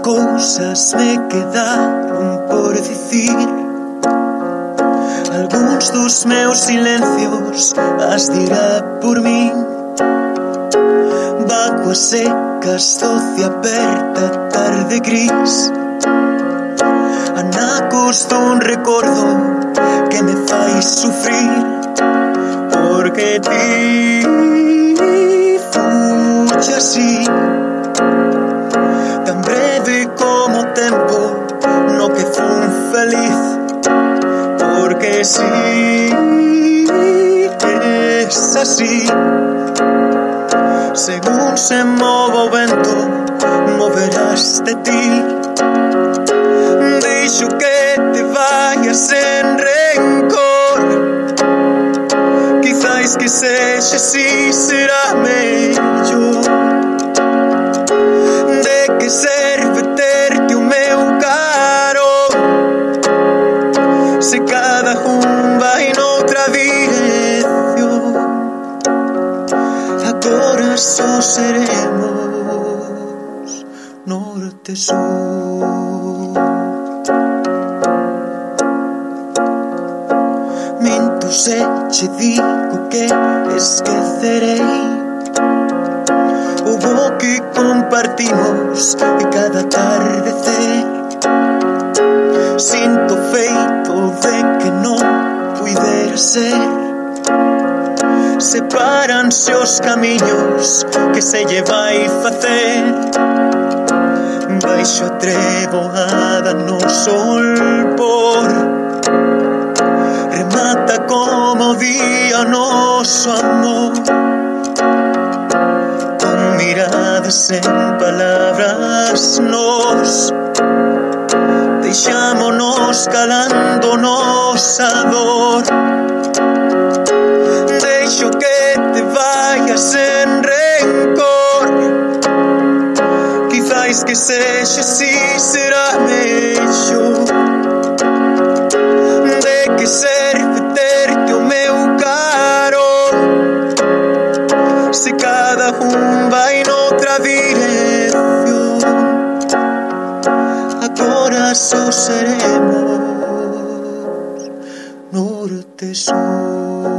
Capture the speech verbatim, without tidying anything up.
cousas me quedaron por dicir. Algúns dos meus silencios as dirá por min. Vacuas secas, doce aperta, tarde gris. Anacos dun recordo que me fai sufrir. Porque ti fuche así, tan breve como o tempo no que fun feliz. Porque si es así, según se mova o vento, moverás de ti. Deixo que te vayas sen rencor. Quizás que sexa así será mellor. De que serve terte o meu caro, se cada un vai noutra dirección. Agora só seremos norte-sur. Minto se che digo que esquecerei o bo que compartimos de cada atardecer. Sinto feito de que non puidera ser. Separanse os camiños que se lle vai facer. Baixo a treboada no sol por remata como día noso amor. Con miradas en palabras nos deixámonos calando nosa dor. Deixo que te vayas sen rencor. Quizás que sexa así será mellor. De que serve terte o meu caro, se cada un vai noutra dirección. Agora só seremos norte-sur.